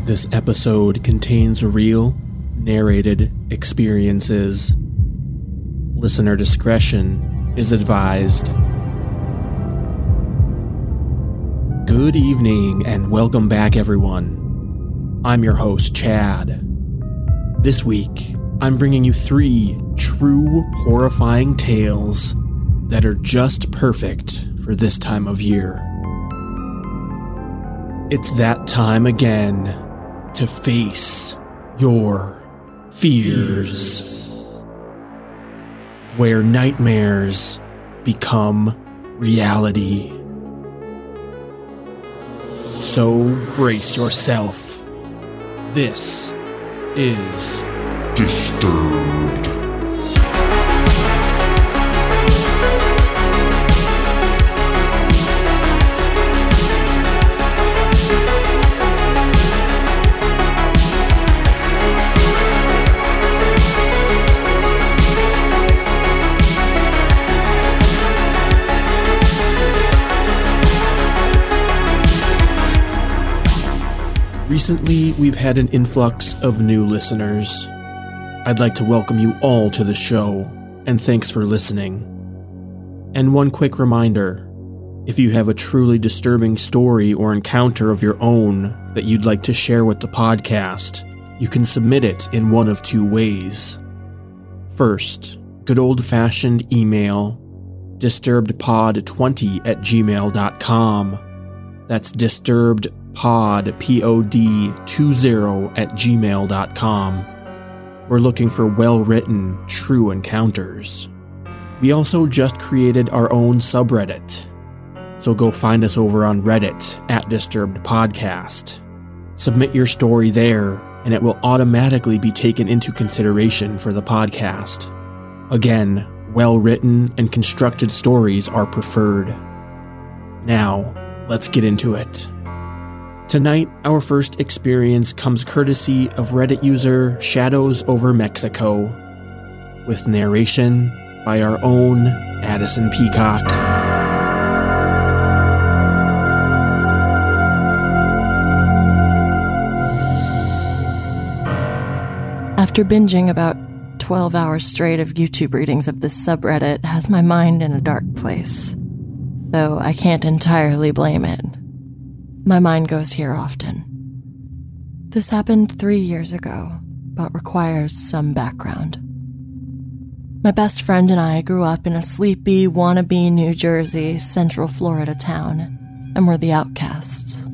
This episode contains real, narrated experiences. Listener discretion is advised. Good evening and welcome back, everyone. I'm your host, Chad. This week, I'm bringing you 3 true horrifying tales that are just perfect for this time of year. It's that time again to face your fears, where nightmares become reality. So brace yourself. This is Disturbed. Recently, we've had an influx of new listeners. I'd like to welcome you all to the show, and thanks for listening. And one quick reminder, if you have a truly disturbing story or encounter of your own that you'd like to share with the podcast, you can submit it in one of 2 ways. First, good old-fashioned email, disturbedpod20@gmail.com. That's disturbedpod, pod20@gmail.com. We're looking for well-written, true encounters. We also just created our own subreddit, so go find us over on Reddit at Disturbed Podcast. Submit your story there, and it will automatically be taken into consideration for the podcast. Again, well-written and constructed stories are preferred. Now, let's get into it. Tonight, our first experience comes courtesy of Reddit user Shadows Over Mexico, with narration by our own Addison Peacock. After binging about 12 hours straight of YouTube readings of this subreddit has my mind in a dark place, though I can't entirely blame it. My mind goes here often. This happened 3 years ago, but requires some background. My best friend and I grew up in a sleepy, wannabe New Jersey, Central Florida town, and were the outcasts.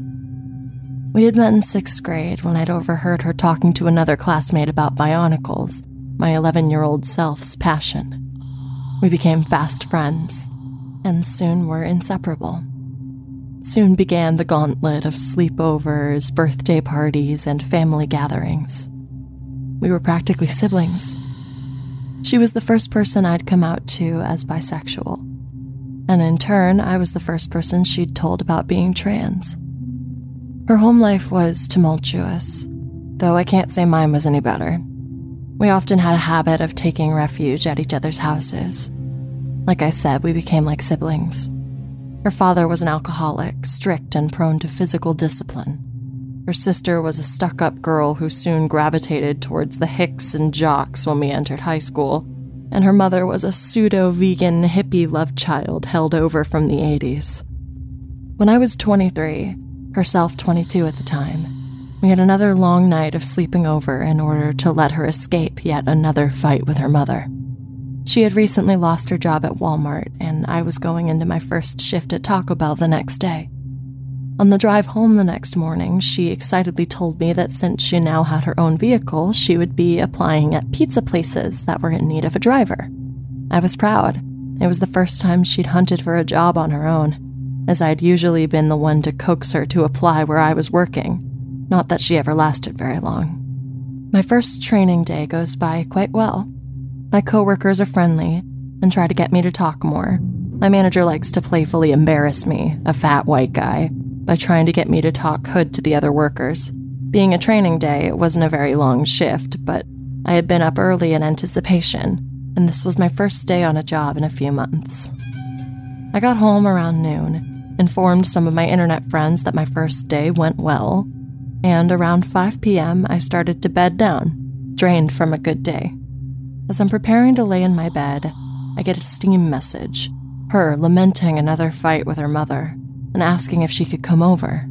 We had met in 6th grade when I'd overheard her talking to another classmate about Bionicles, my 11-year-old self's passion. We became fast friends, and soon were inseparable. Soon began the gauntlet of sleepovers, birthday parties, and family gatherings. We were practically siblings. She was the first person I'd come out to as bisexual, and in turn, I was the first person she'd told about being trans. Her home life was tumultuous, though I can't say mine was any better. We often had a habit of taking refuge at each other's houses. Like I said, we became like siblings. Her father was an alcoholic, strict and prone to physical discipline. Her sister was a stuck-up girl who soon gravitated towards the hicks and jocks when we entered high school, and her mother was a pseudo-vegan hippie love child held over from the 80s. When I was 23, herself 22 at the time, we had another long night of sleeping over in order to let her escape yet another fight with her mother. She had recently lost her job at Walmart, and I was going into my first shift at Taco Bell the next day. On the drive home the next morning, she excitedly told me that since she now had her own vehicle, she would be applying at pizza places that were in need of a driver. I was proud. It was the first time she'd hunted for a job on her own, as I'd usually been the one to coax her to apply where I was working. Not that she ever lasted very long. My first training day goes by quite well. My coworkers are friendly and try to get me to talk more. My manager likes to playfully embarrass me, a fat white guy, by trying to get me to talk hood to the other workers. Being a training day, it wasn't a very long shift, but I had been up early in anticipation, and this was my first day on a job in a few months. I got home around noon, informed some of my internet friends that my first day went well, and around 5 p.m. I started to bed down, drained from a good day. As I'm preparing to lay in my bed, I get a Steam message, her lamenting another fight with her mother, and asking if she could come over.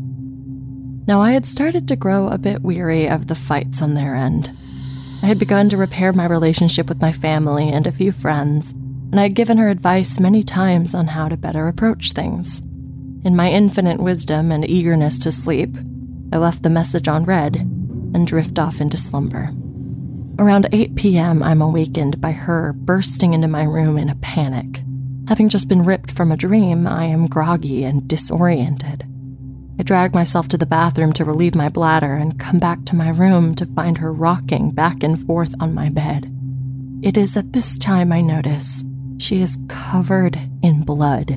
Now, I had started to grow a bit weary of the fights on their end. I had begun to repair my relationship with my family and a few friends, and I had given her advice many times on how to better approach things. In my infinite wisdom and eagerness to sleep, I left the message on read and drift off into slumber. Around 8 p.m., I'm awakened by her bursting into my room in a panic. Having just been ripped from a dream, I am groggy and disoriented. I drag myself to the bathroom to relieve my bladder and come back to my room to find her rocking back and forth on my bed. It is at this time I notice she is covered in blood.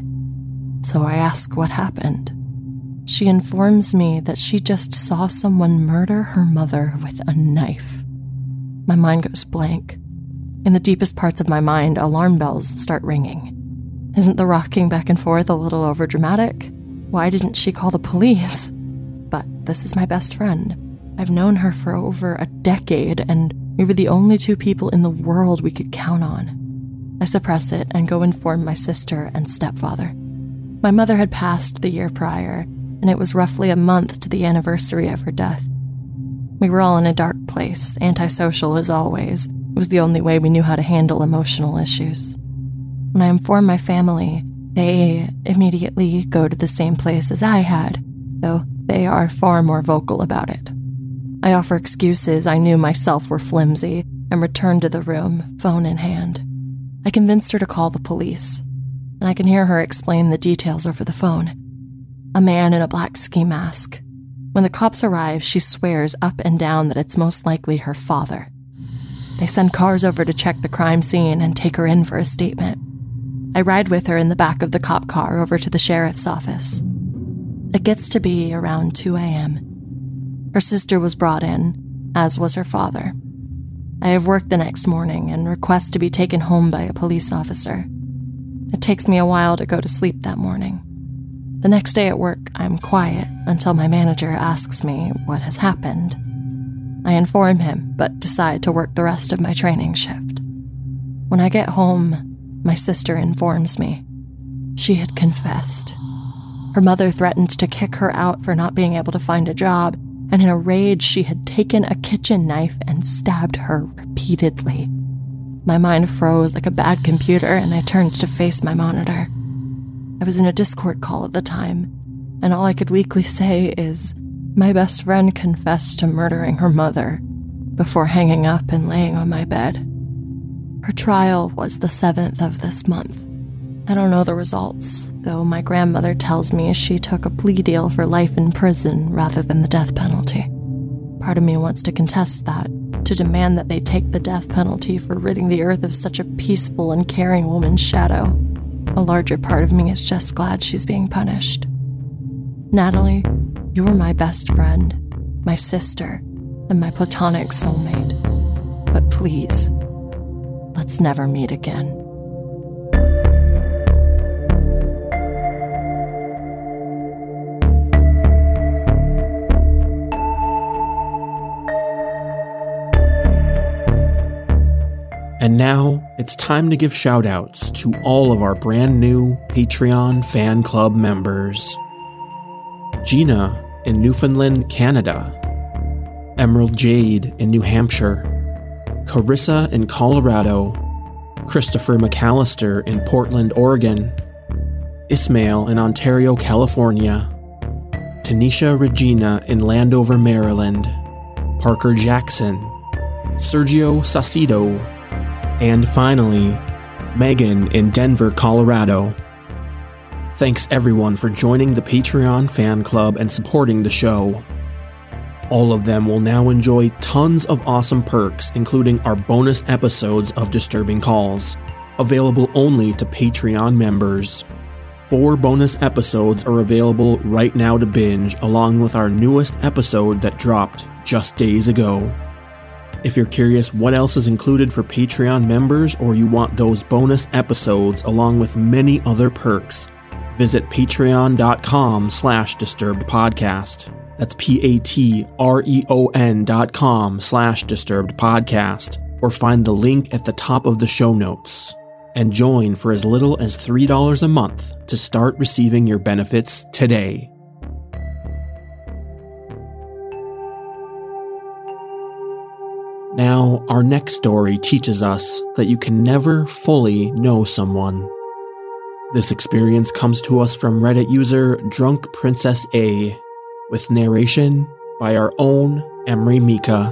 So I ask what happened. She informs me that she just saw someone murder her mother with a knife. My mind goes blank. In the deepest parts of my mind, alarm bells start ringing. Isn't the rocking back and forth a little overdramatic? Why didn't she call the police? But this is my best friend. I've known her for over a decade, and we were the only two people in the world we could count on. I suppress it and go inform my sister and stepfather. My mother had passed the year prior, and it was roughly a month to the anniversary of her death. We were all in a dark place, antisocial as always. It was the only way we knew how to handle emotional issues. When I inform my family, they immediately go to the same place as I had, though they are far more vocal about it. I offer excuses I knew myself were flimsy and return to the room, phone in hand. I convinced her to call the police, and I can hear her explain the details over the phone. A man in a black ski mask. When the cops arrive, she swears up and down that it's most likely her father. They send cars over to check the crime scene and take her in for a statement. I ride with her in the back of the cop car over to the sheriff's office. It gets to be around 2 a.m. Her sister was brought in, as was her father. I have work the next morning and request to be taken home by a police officer. It takes me a while to go to sleep that morning. The next day at work, I'm quiet until my manager asks me what has happened. I inform him, but decide to work the rest of my training shift. When I get home, my sister informs me. She had confessed. Her mother threatened to kick her out for not being able to find a job, and in a rage, she had taken a kitchen knife and stabbed her repeatedly. My mind froze like a bad computer, and I turned to face my monitor. I was in a Discord call at the time, and all I could weakly say is, my best friend confessed to murdering her mother before hanging up and laying on my bed. Her trial was the 7th of this month. I don't know the results, though my grandmother tells me she took a plea deal for life in prison rather than the death penalty. Part of me wants to contest that, to demand that they take the death penalty for ridding the earth of such a peaceful and caring woman's shadow. A larger part of me is just glad she's being punished. Natalie, you were my best friend, my sister, and my platonic soulmate. But please, let's never meet again. And now, it's time to give shout-outs to all of our brand new Patreon fan club members. Gina in Newfoundland, Canada. Emerald Jade in New Hampshire. Carissa in Colorado. Christopher McAllister in Portland, Oregon. Ismail in Ontario, California. Tanisha Regina in Landover, Maryland. Parker Jackson. Sergio Saucedo. And finally, Megan in Denver, Colorado. Thanks everyone for joining the Patreon fan club and supporting the show. All of them will now enjoy tons of awesome perks, including our bonus episodes of Disturbing Calls, available only to Patreon members. 4 bonus episodes are available right now to binge, along with our newest episode that dropped just days ago. If you're curious what else is included for Patreon members, or you want those bonus episodes along with many other perks, visit patreon.com/disturbedpodcast. That's patreon.com/disturbedpodcast, or find the link at the top of the show notes. And join for as little as $3 a month to start receiving your benefits today. Now, our next story teaches us that you can never fully know someone. This experience comes to us from Reddit user Drunk Princess A, with narration by our own Emery Mika.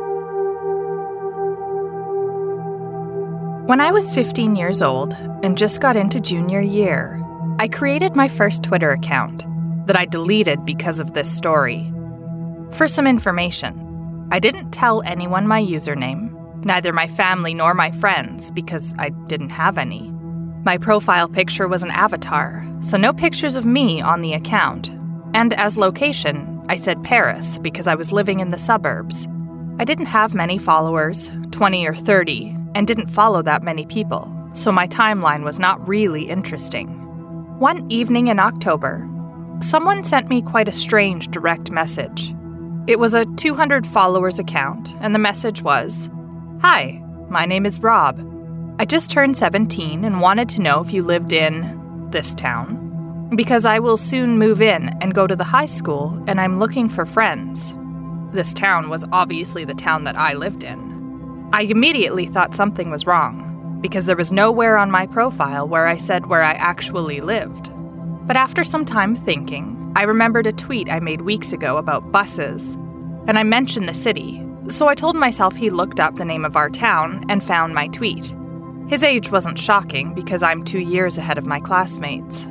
When I was 15 years old and just got into junior year, I created my first Twitter account that I deleted because of this story. For some information, I didn't tell anyone my username, neither my family nor my friends, because I didn't have any. My profile picture was an avatar, so no pictures of me on the account. And as location, I said Paris because I was living in the suburbs. I didn't have many followers, 20 or 30, and didn't follow that many people, so my timeline was not really interesting. One evening in October, someone sent me quite a strange direct message. It was a 200 followers account, and the message was, "Hi, my name is Rob. I just turned 17 and wanted to know if you lived in this town, because I will soon move in and go to the high school and I'm looking for friends." This town was obviously the town that I lived in. I immediately thought something was wrong, because there was nowhere on my profile where I said where I actually lived. But after some time thinking, I remembered a tweet I made weeks ago about buses, and I mentioned the city, so I told myself he looked up the name of our town and found my tweet. His age wasn't shocking because I'm 2 years ahead of my classmates.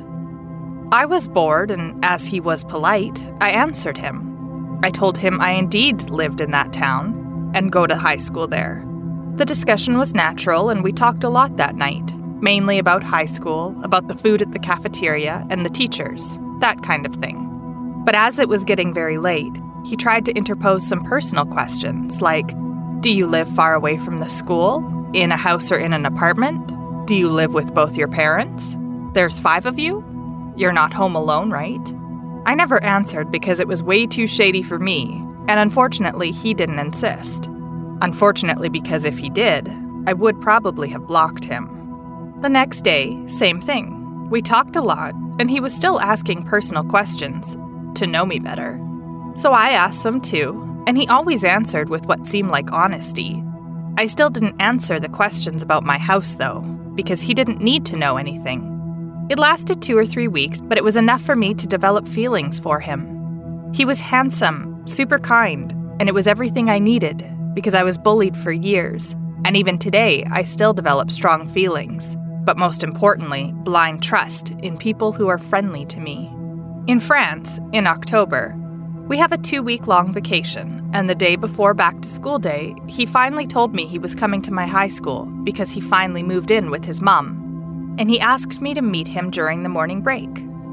I was bored, and as he was polite, I answered him. I told him I indeed lived in that town and go to high school there. The discussion was natural, and we talked a lot that night, mainly about high school, about the food at the cafeteria and the teachers, that kind of thing. But as it was getting very late, he tried to interpose some personal questions like, do you live far away from the school? In a house or in an apartment? Do you live with both your parents? There's 5 of you? You're not home alone, right? I never answered because it was way too shady for me, and unfortunately he didn't insist. Unfortunately, because if he did, I would probably have blocked him. The next day, same thing. We talked a lot, and he was still asking personal questions to know me better. So I asked some too, and he always answered with what seemed like honesty. I still didn't answer the questions about my house, though, because he didn't need to know anything. It lasted 2 or 3 weeks, but it was enough for me to develop feelings for him. He was handsome, super kind, and it was everything I needed, because I was bullied for years, and even today I still develop strong feelings, but most importantly, blind trust in people who are friendly to me. In France, in October, we have a 2-week-long vacation, and the day before back-to-school day, he finally told me he was coming to my high school because he finally moved in with his mom, and he asked me to meet him during the morning break.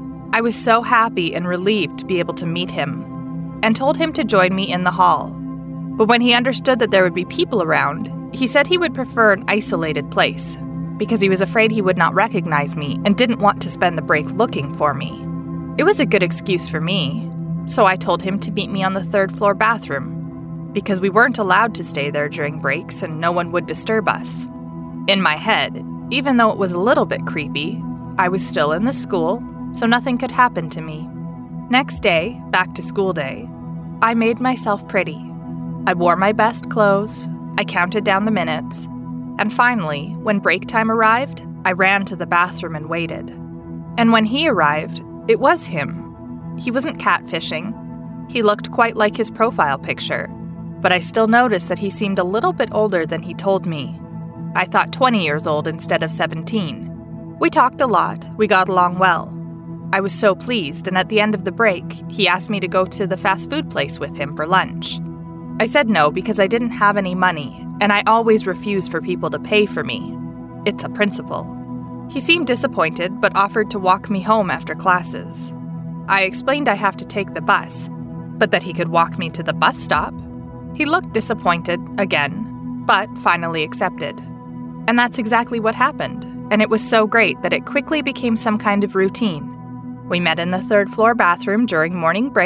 I was so happy and relieved to be able to meet him, and told him to join me in the hall. But when he understood that there would be people around, he said he would prefer an isolated place, because he was afraid he would not recognize me and didn't want to spend the break looking for me. It was a good excuse for me, so I told him to meet me on the 3rd floor bathroom, because we weren't allowed to stay there during breaks and no one would disturb us. In my head, even though it was a little bit creepy, I was still in the school, so nothing could happen to me. Next day, back to school day, I made myself pretty. I wore my best clothes, I counted down the minutes, and finally, when break time arrived, I ran to the bathroom and waited. And when he arrived, it was him. He wasn't catfishing. He looked quite like his profile picture, but I still noticed that he seemed a little bit older than he told me. I thought 20 years old instead of 17. We talked a lot, we got along well. I was so pleased, and at the end of the break, he asked me to go to the fast food place with him for lunch. I said no because I didn't have any money, and I always refuse for people to pay for me. It's a principle. He seemed disappointed, but offered to walk me home after classes. I explained I have to take the bus, but that he could walk me to the bus stop. He looked disappointed again, but finally accepted. And that's exactly what happened, and it was so great that it quickly became some kind of routine. We met in the 3rd floor bathroom during morning break,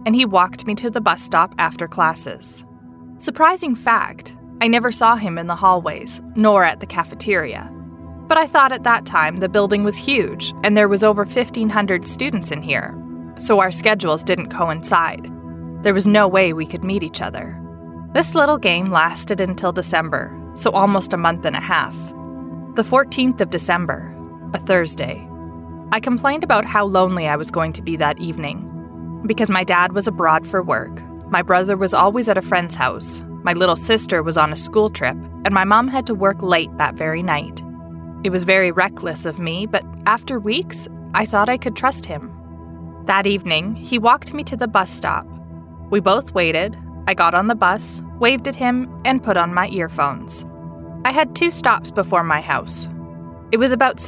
and he walked me to the bus stop after classes. Surprising fact, I never saw him in the hallways, nor at the cafeteria. But I thought at that time the building was huge, and there was over 1,500 students in here, so our schedules didn't coincide. There was no way we could meet each other. This little game lasted until December, so almost a month and a half. The 14th of December, a Thursday. I complained about how lonely I was going to be that evening. Because my dad was abroad for work, my brother was always at a friend's house, my little sister was on a school trip, and my mom had to work late that very night. It was very reckless of me, but after weeks, I thought I could trust him. That evening, he walked me to the bus stop. We both waited. I got on the bus, waved at him, and put on my earphones. I had 2 stops before my house. It was about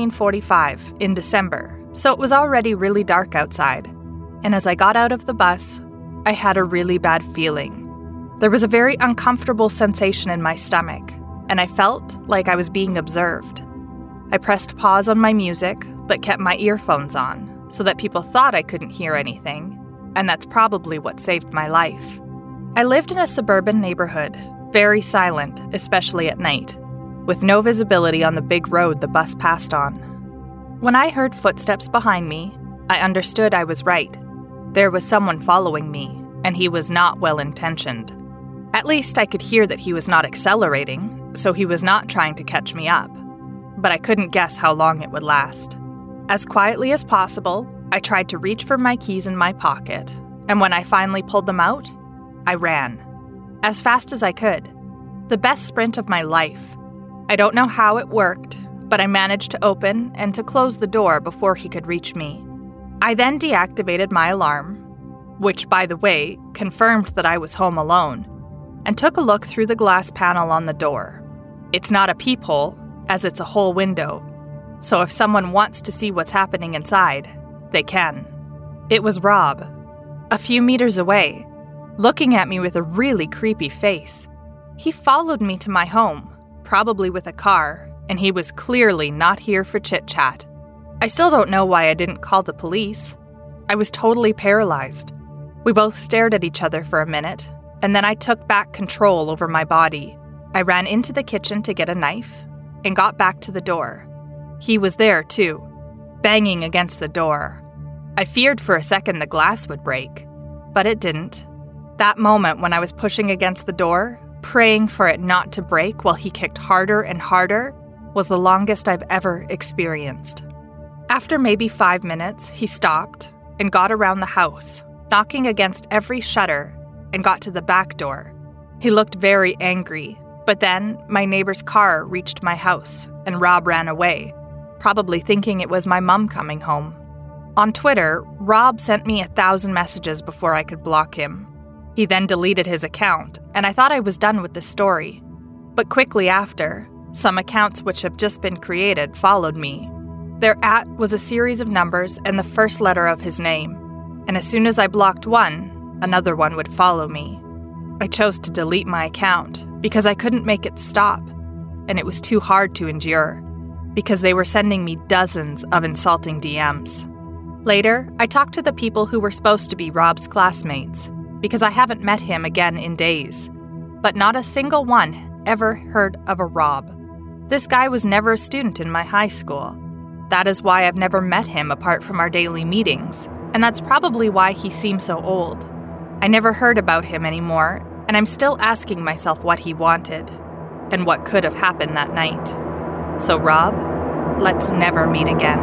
17:45 in December, so it was already really dark outside. And as I got out of the bus, I had a really bad feeling. There was a very uncomfortable sensation in my stomach, and I felt like I was being observed. I pressed pause on my music, but kept my earphones on, so that people thought I couldn't hear anything, and that's probably what saved my life. I lived in a suburban neighborhood, very silent, especially at night, with no visibility on the big road the bus passed on. When I heard footsteps behind me, I understood I was right. There was someone following me, and he was not well-intentioned. At least I could hear that he was not accelerating, so he was not trying to catch me up. But I couldn't guess how long it would last. As quietly as possible, I tried to reach for my keys in my pocket, and when I finally pulled them out, I ran. As fast as I could. The best sprint of my life. I don't know how it worked, but I managed to open and to close the door before he could reach me. I then deactivated my alarm, which, by the way, confirmed that I was home alone, and took a look through the glass panel on the door. It's not a peephole, as it's a whole window, so if someone wants to see what's happening inside, they can. It was Rob, a few meters away, looking at me with a really creepy face. He followed me to my home, probably with a car, and he was clearly not here for chit-chat. I still don't know why I didn't call the police. I was totally paralyzed. We both stared at each other for a minute, and then I took back control over my body. I ran into the kitchen to get a knife and got back to the door. He was there, too, banging against the door. I feared for a second the glass would break, but it didn't. That moment when I was pushing against the door, praying for it not to break while he kicked harder and harder, was the longest I've ever experienced. After maybe 5 minutes, he stopped and got around the house, knocking against every shutter, and got to the back door. He looked very angry, but then my neighbor's car reached my house, and Rob ran away, probably thinking it was my mom coming home. On Twitter, Rob sent me 1,000 messages before I could block him. He then deleted his account, and I thought I was done with the story. But quickly after, some accounts which have just been created followed me. Their @ was a series of numbers and the first letter of his name, and as soon as I blocked one, another one would follow me. I chose to delete my account because I couldn't make it stop, and it was too hard to endure, because they were sending me dozens of insulting DMs. Later, I talked to the people who were supposed to be Rob's classmates, because I haven't met him again in days, but not a single one ever heard of a Rob. This guy was never a student in my high school. That is why I've never met him apart from our daily meetings, and that's probably why he seems so old. I never heard about him anymore, and I'm still asking myself what he wanted, and what could have happened that night. So Rob, let's never meet again.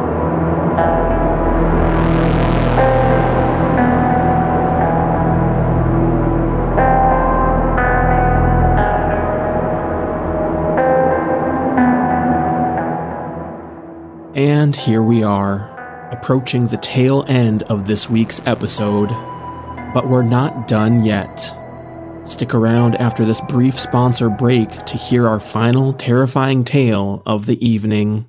And here we are, approaching the tail end of this week's episode. But we're not done yet. Stick around after this brief sponsor break to hear our final terrifying tale of the evening.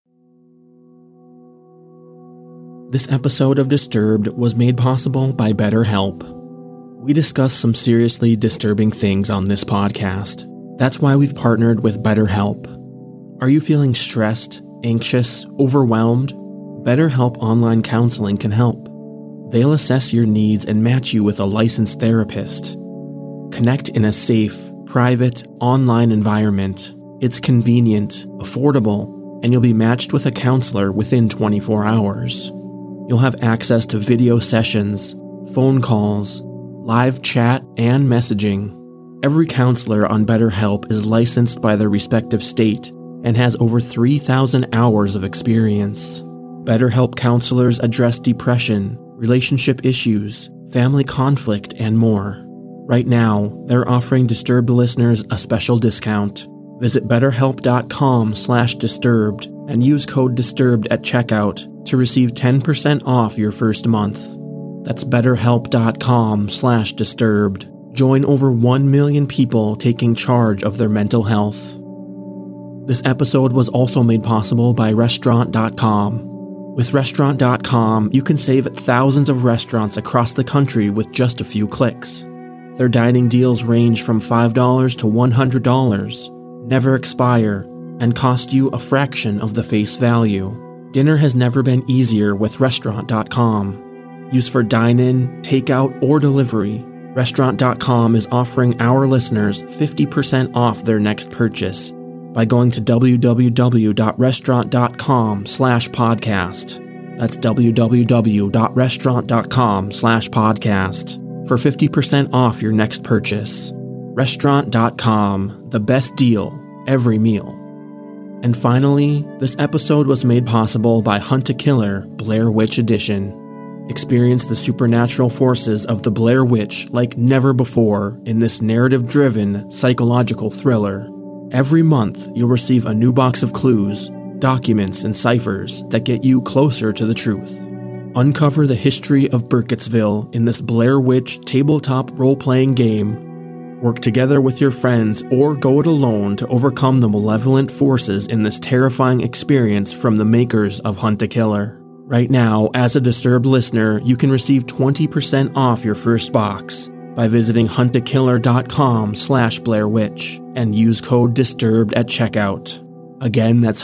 This episode of Disturbed was made possible by BetterHelp. We discuss some seriously disturbing things on this podcast. That's why we've partnered with BetterHelp. Are you feeling stressed, anxious, overwhelmed? BetterHelp Online Counseling can help. They'll assess your needs and match you with a licensed therapist. Connect in a safe, private, online environment. It's convenient, affordable, and you'll be matched with a counselor within 24 hours. You'll have access to video sessions, phone calls, live chat, and messaging. Every counselor on BetterHelp is licensed by their respective state and has over 3,000 hours of experience. BetterHelp counselors address depression, relationship issues, family conflict, and more. Right now, they're offering Disturbed listeners a special discount. Visit betterhelp.com/disturbed and use code DISTURBED at checkout to receive 10% off your first month. That's betterhelp.com/disturbed. Join over 1 million people taking charge of their mental health. This episode was also made possible by Restaurant.com. With Restaurant.com, you can save at thousands of restaurants across the country with just a few clicks. Their dining deals range from $5 to $100, never expire, and cost you a fraction of the face value. Dinner has never been easier with Restaurant.com. Used for dine-in, takeout, or delivery, Restaurant.com is offering our listeners 50% off their next purchase by going to www.restaurant.com/podcast. That's www.restaurant.com/podcast for 50% off your next purchase. Restaurant.com, the best deal every meal. And finally, this episode was made possible by Hunt a Killer Blair Witch Edition. Experience the supernatural forces of the Blair Witch like never before in this narrative-driven psychological thriller. Every month, you'll receive a new box of clues, documents, and ciphers that get you closer to the truth. Uncover the history of Burkittsville in this Blair Witch tabletop role-playing game. Work together with your friends or go it alone to overcome the malevolent forces in this terrifying experience from the makers of Hunt a Killer. Right now, as a Disturbed listener, you can receive 20% off your first box by visiting huntakiller.com/BlairWitch and use code DISTURBED at checkout. Again, that's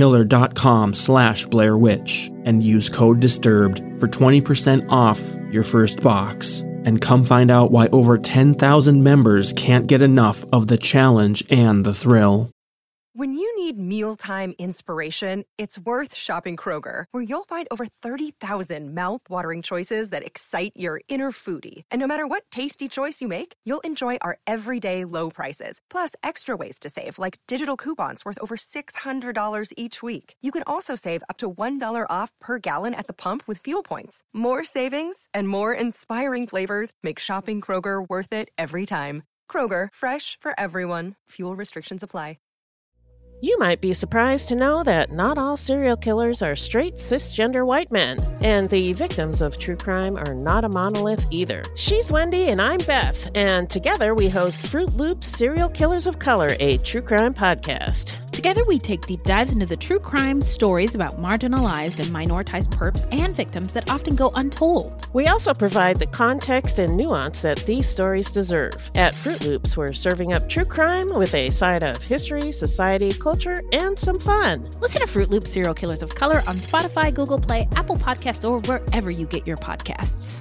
huntakiller.com/BlairWitch and use code DISTURBED for 20% off your first box. And come find out why over 10,000 members can't get enough of the challenge and the thrill. When you need mealtime inspiration, it's worth shopping Kroger, where you'll find over 30,000 mouth-watering choices that excite your inner foodie. And no matter what tasty choice you make, you'll enjoy our everyday low prices, plus extra ways to save, like digital coupons worth over $600 each week. You can also save up to $1 off per gallon at the pump with fuel points. More savings and more inspiring flavors make shopping Kroger worth it every time. Kroger, fresh for everyone. Fuel restrictions apply. You might be surprised to know that not all serial killers are straight cisgender white men, and the victims of true crime are not a monolith either. She's Wendy and I'm Beth, and together we host Fruit Loops Serial Killers of Color, a true crime podcast. Together we take deep dives into the true crime stories about marginalized and minoritized perps and victims that often go untold. We also provide the context and nuance that these stories deserve. At Fruit Loops, we're serving up true crime with a side of history, society, culture, and some fun. Listen to Fruit Loops Serial Killers of Color on Spotify, Google Play, Apple Podcasts, or wherever you get your podcasts.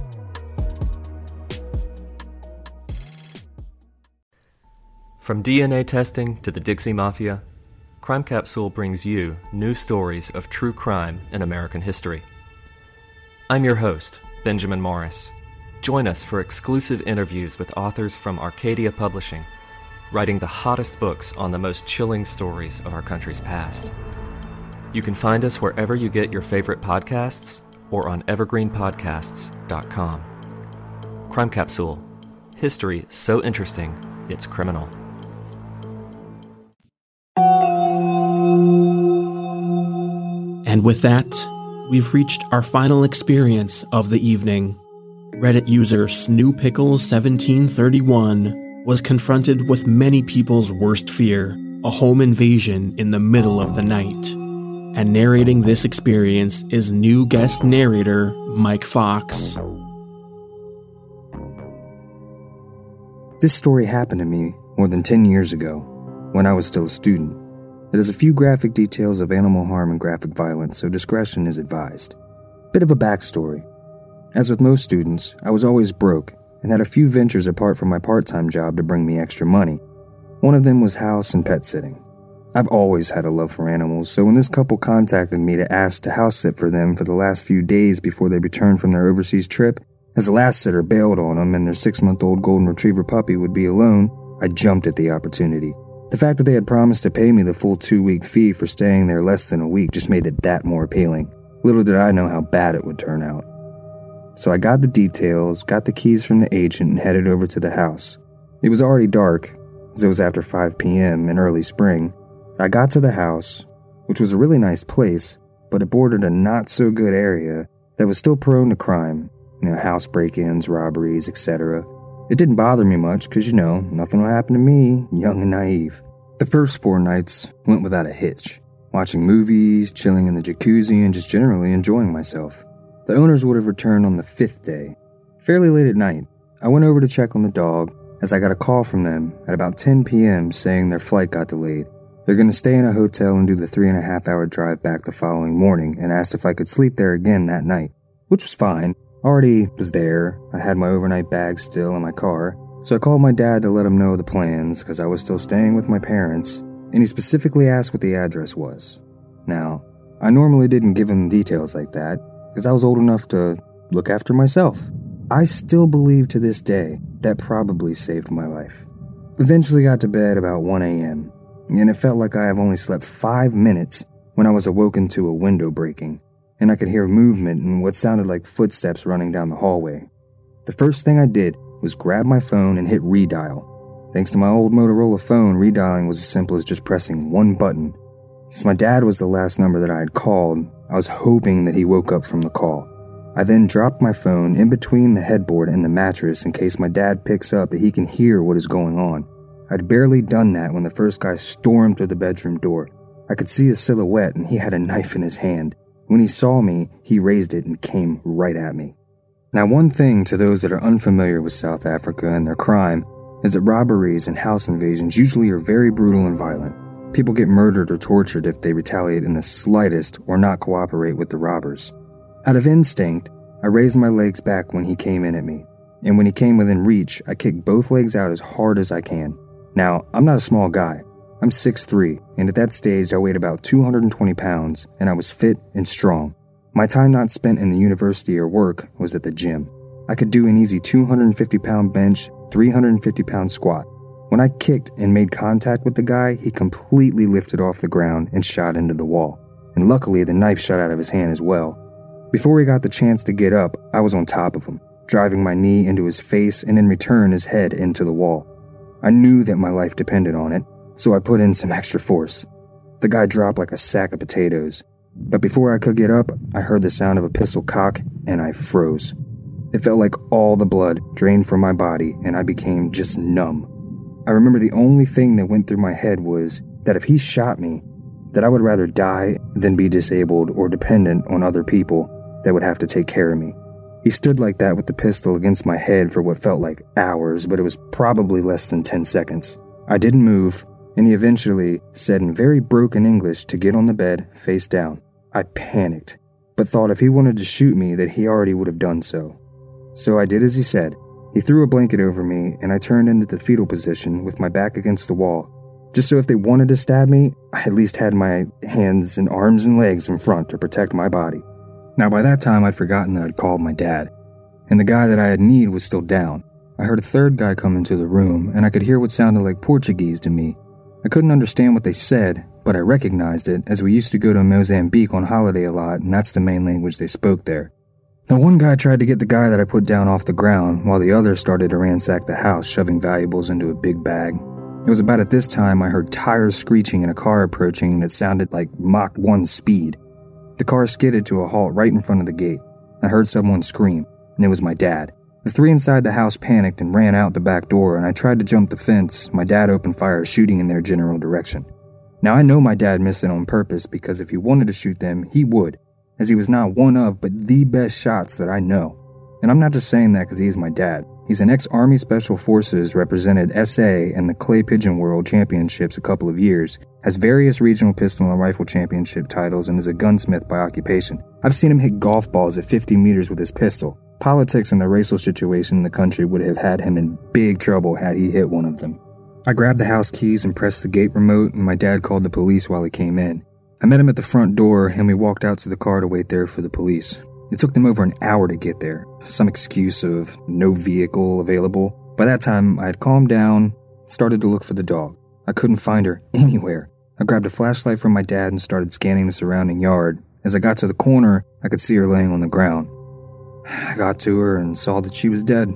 From DNA testing to the Dixie Mafia, Crime Capsule brings you new stories of true crime in American history. I'm your host, Benjamin Morris. Join us for exclusive interviews with authors from Arcadia Publishing, writing the hottest books on the most chilling stories of our country's past. You can find us wherever you get your favorite podcasts or on evergreenpodcasts.com. Crime Capsule. History so interesting, it's criminal. And with that, we've reached our final experience of the evening. Reddit user SnooPickles1731 was confronted with many people's worst fear, a home invasion in the middle of the night. And narrating this experience is new guest narrator Mike Fox. This story happened to me more than 10 years ago, when I was still a student. It has a few graphic details of animal harm and graphic violence, so discretion is advised. Bit of a backstory. As with most students, I was always broke and had a few ventures apart from my part-time job to bring me extra money. One of them was house and pet sitting. I've always had a love for animals, so when this couple contacted me to ask to house sit for them for the last few days before they returned from their overseas trip, as the last sitter bailed on them and their 6-month-old golden retriever puppy would be alone, I jumped at the opportunity. The fact that they had promised to pay me the full 2-week fee for staying there less than a week just made it that more appealing. Little did I know how bad it would turn out. So I got the details, got the keys from the agent, and headed over to the house. It was already dark, as it was after 5 p.m. in early spring. I got to the house, which was a really nice place, but it bordered a not-so-good area that was still prone to crime. House break-ins, robberies, etc. It didn't bother me much because, nothing will happen to me, young and naive. The first 4 nights went without a hitch, watching movies, chilling in the jacuzzi, and just generally enjoying myself. The owners would have returned on the 5th day. Fairly late at night, I went over to check on the dog as I got a call from them at about 10 p.m. saying their flight got delayed. They're going to stay in a hotel and do the 3.5-hour drive back the following morning, and asked if I could sleep there again that night, which was fine. Already was there. I had my overnight bag still in my car, so I called my dad to let him know the plans because I was still staying with my parents, and he specifically asked what the address was. Now, I normally didn't give him details like that because I was old enough to look after myself. I still believe to this day that probably saved my life. Eventually got to bed about 1 a.m., and it felt like I have only slept 5 minutes when I was awoken to a window breaking, and I could hear movement and what sounded like footsteps running down the hallway. The first thing I did was grab my phone and hit redial. Thanks to my old Motorola phone, redialing was as simple as just pressing one button. Since my dad was the last number that I had called, I was hoping that he woke up from the call. I then dropped my phone in between the headboard and the mattress in case my dad picks up that he can hear what is going on. I'd barely done that when the first guy stormed through the bedroom door. I could see his silhouette and he had a knife in his hand. When he saw me, he raised it and came right at me. Now, one thing to those that are unfamiliar with South Africa and their crime is that robberies and house invasions usually are very brutal and violent. People get murdered or tortured if they retaliate in the slightest or not cooperate with the robbers. Out of instinct, I raised my legs back when he came in at me, and when he came within reach, I kicked both legs out as hard as I can. Now, I'm not a small guy. I'm 6'3", and at that stage I weighed about 220 pounds, and I was fit and strong. My time not spent in the university or work was at the gym. I could do an easy 250-pound bench, 350-pound squat. When I kicked and made contact with the guy, he completely lifted off the ground and shot into the wall. And luckily, the knife shot out of his hand as well. Before he got the chance to get up, I was on top of him, driving my knee into his face and in return his head into the wall. I knew that my life depended on it, so I put in some extra force. The guy dropped like a sack of potatoes. But before I could get up, I heard the sound of a pistol cock, and I froze. It felt like all the blood drained from my body, and I became just numb. I remember the only thing that went through my head was that if he shot me, that I would rather die than be disabled or dependent on other people that would have to take care of me. He stood like that with the pistol against my head for what felt like hours, but it was probably less than 10 seconds. I didn't move, and he eventually said in very broken English to get on the bed, face down. I panicked, but thought if he wanted to shoot me that he already would have done so. So I did as he said. He threw a blanket over me, and I turned into the fetal position with my back against the wall, just so if they wanted to stab me, I at least had my hands and arms and legs in front to protect my body. Now by that time I'd forgotten that I'd called my dad, and the guy that I had kneed was still down. I heard a third guy come into the room, and I could hear what sounded like Portuguese to me. I couldn't understand what they said, but I recognized it as we used to go to Mozambique on holiday a lot, and that's the main language they spoke there. Now one guy tried to get the guy that I put down off the ground, while the other started to ransack the house, shoving valuables into a big bag. It was about at this time I heard tires screeching and a car approaching that sounded like Mach 1 speed. The car skidded to a halt right in front of the gate. I heard someone scream, and it was my dad. The three inside the house panicked and ran out the back door, and I tried to jump the fence. My dad opened fire, shooting in their general direction. Now I know my dad missed it on purpose because if he wanted to shoot them, he would, as he was not one of but the best shots that I know. And I'm not just saying that because he's my dad. He's an ex-Army Special Forces, represented SA in the Clay Pigeon World Championships a couple of years, has various regional pistol and rifle championship titles, and is a gunsmith by occupation. I've seen him hit golf balls at 50 meters with his pistol. Politics and the racial situation in the country would have had him in big trouble had he hit one of them. I grabbed the house keys and pressed the gate remote, and my dad called the police while he came in. I met him at the front door, and we walked out to the car to wait there for the police. It took them over an hour to get there, some excuse of no vehicle available. By that time, I had calmed down, started to look for the dog. I couldn't find her anywhere. I grabbed a flashlight from my dad and started scanning the surrounding yard. As I got to the corner, I could see her laying on the ground. I got to her and saw that she was dead.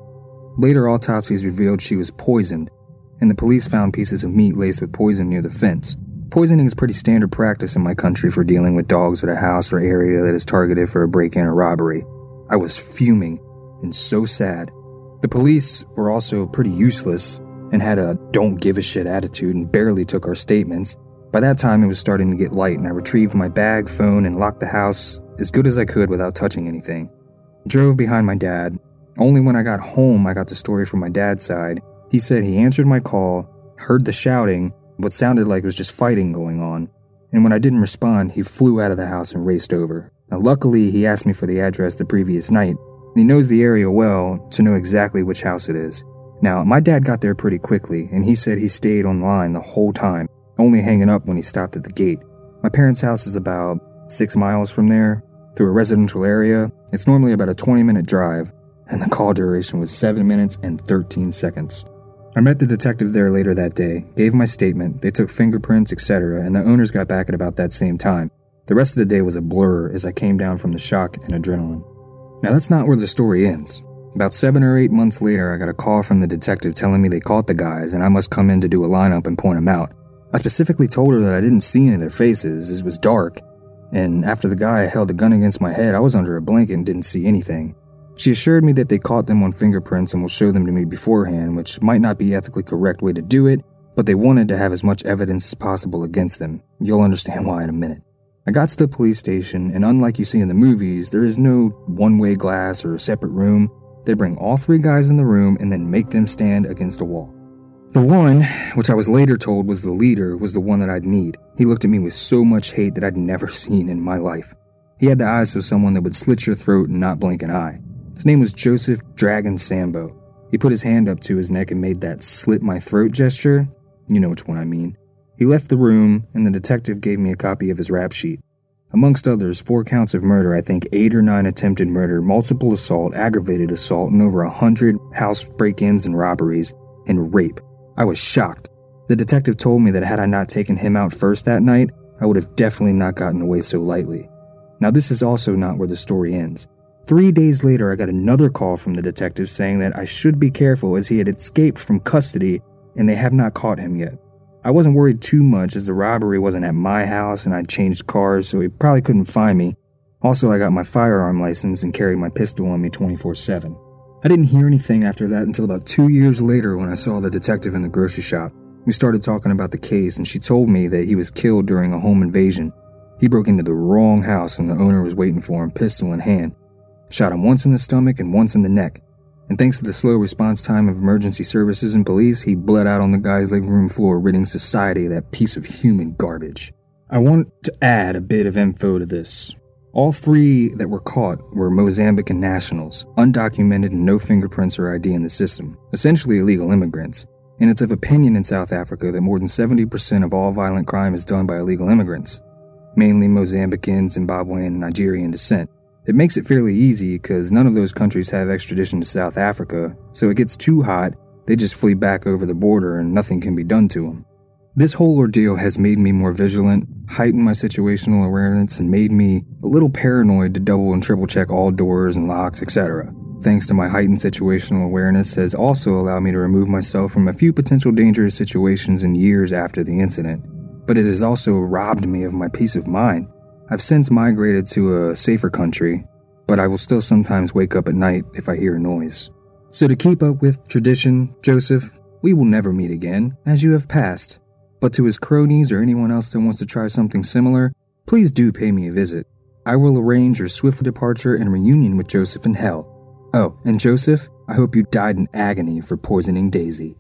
Later autopsies revealed she was poisoned, and the police found pieces of meat laced with poison near the fence. Poisoning is pretty standard practice in my country for dealing with dogs at a house or area that is targeted for a break-in or robbery. I was fuming and so sad. The police were also pretty useless and had a don't-give-a-shit attitude and barely took our statements. By that time, it was starting to get light, and I retrieved my bag, phone, and locked the house as good as I could without touching anything. I drove behind my dad. Only when I got home, I got the story from my dad's side. He said he answered my call, heard the shouting, what sounded like it was just fighting going on, and when I didn't respond, he flew out of the house and raced over. Now, luckily, he asked me for the address the previous night, and he knows the area well to know exactly which house it is. Now, my dad got there pretty quickly, and he said he stayed on line the whole time, only hanging up when he stopped at the gate. My parents' house is about 6 miles from there, through a residential area. It's normally about a 20-minute drive, and the call duration was 7 minutes and 13 seconds. I met the detective there later that day, gave my statement, they took fingerprints, etc., and the owners got back at about that same time. The rest of the day was a blur as I came down from the shock and adrenaline. Now, that's not where the story ends. About 7 or 8 months later, I got a call from the detective telling me they caught the guys and I must come in to do a lineup and point them out. I specifically told her that I didn't see any of their faces, as it was dark, and after the guy held a gun against my head, I was under a blanket and didn't see anything. She assured me that they caught them on fingerprints and will show them to me beforehand, which might not be the ethically correct way to do it, but they wanted to have as much evidence as possible against them. You'll understand why in a minute. I got to the police station, and unlike you see in the movies, there is no one-way glass or a separate room. They bring all 3 guys in the room and then make them stand against a wall. The one, which I was later told was the leader, was the one that I'd need. He looked at me with so much hate that I'd never seen in my life. He had the eyes of someone that would slit your throat and not blink an eye. His name was Joseph Dragon Sambo. He put his hand up to his neck and made that slit my throat gesture. You know which one I mean. He left the room, and the detective gave me a copy of his rap sheet. Amongst others, 4 counts of murder, I think 8 or 9 attempted murder, multiple assault, aggravated assault, and over 100 house break-ins and robberies, and rape. I was shocked. The detective told me that had I not taken him out first that night, I would have definitely not gotten away so lightly. Now, this is also not where the story ends. 3 days later, I got another call from the detective saying that I should be careful as he had escaped from custody and they have not caught him yet. I wasn't worried too much as the robbery wasn't at my house and I'd changed cars, so he probably couldn't find me. Also, I got my firearm license and carried my pistol on me 24/7. I didn't hear anything after that until about 2 years later when I saw the detective in the grocery shop. We started talking about the case and she told me that he was killed during a home invasion. He broke into the wrong house and the owner was waiting for him, pistol in hand. Shot him once in the stomach and once in the neck. And thanks to the slow response time of emergency services and police, he bled out on the guy's living room floor, ridding society of that piece of human garbage. I want to add a bit of info to this. All 3 that were caught were Mozambican nationals, undocumented and no fingerprints or ID in the system, essentially illegal immigrants. And it's of opinion in South Africa that more than 70% of all violent crime is done by illegal immigrants, mainly Mozambican, Zimbabwean, and Nigerian descent. It makes it fairly easy because none of those countries have extradition to South Africa, so it gets too hot, they just flee back over the border and nothing can be done to them. This whole ordeal has made me more vigilant, heightened my situational awareness, and made me a little paranoid to double and triple check all doors and locks, etc. Thanks to my heightened situational awareness has also allowed me to remove myself from a few potential dangerous situations in years after the incident. But it has also robbed me of my peace of mind. I've since migrated to a safer country, but I will still sometimes wake up at night if I hear a noise. So to keep up with tradition, Joseph, we will never meet again, as you have passed. But to his cronies or anyone else that wants to try something similar, please do pay me a visit. I will arrange your swift departure and reunion with Joseph in hell. Oh, and Joseph, I hope you died in agony for poisoning Daisy.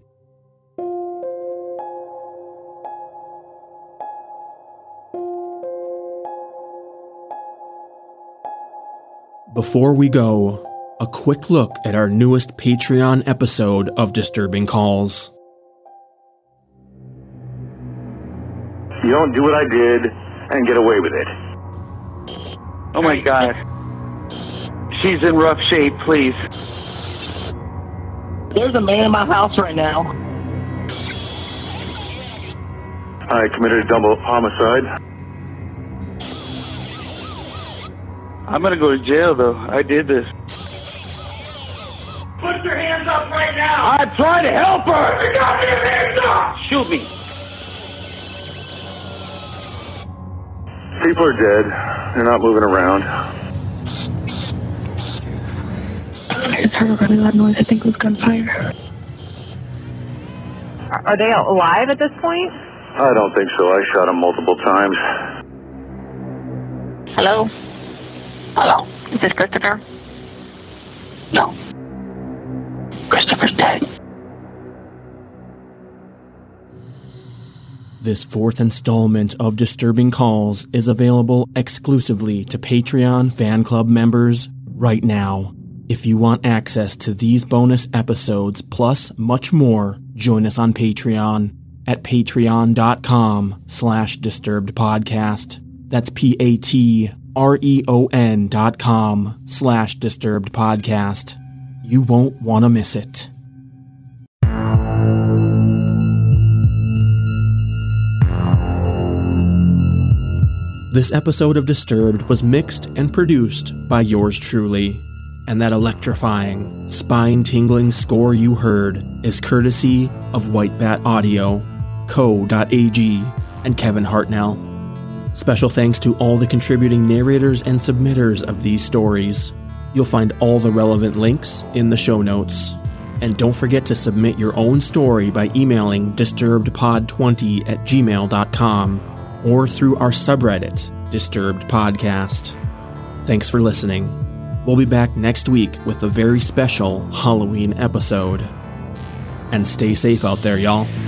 Before we go, a quick look at our newest Patreon episode of Disturbing Calls. You don't do what I did and get away with it. Oh my God. She's in rough shape, please. There's a man in my house right now. I committed a double homicide. I'm gonna go to jail, though. I did this. Put your hands up right now! I'm trying to help her! Put your hands up! Shoot me. People are dead. They're not moving around. I just heard a really loud noise. I think it was gunfire. Are they alive at this point? I don't think so. I shot them multiple times. Hello? Hello? Is this Christopher? No. Christopher's dead. This fourth installment of Disturbing Calls is available exclusively to Patreon fan club members right now. If you want access to these bonus episodes plus much more, join us on Patreon at patreon.com/disturbedpodcast. That's patreon.com/disturbedpodcast. You won't want to miss it. This episode of Disturbed was mixed and produced by yours truly. And that electrifying, spine-tingling score you heard is courtesy of White Bat Audio, Co.ag, and Kevin Hartnell. Special thanks to all the contributing narrators and submitters of these stories. You'll find all the relevant links in the show notes. And don't forget to submit your own story by emailing disturbedpod20@gmail.com or through our subreddit, Disturbed Podcast. Thanks for listening. We'll be back next week with a very special Halloween episode. And stay safe out there, y'all.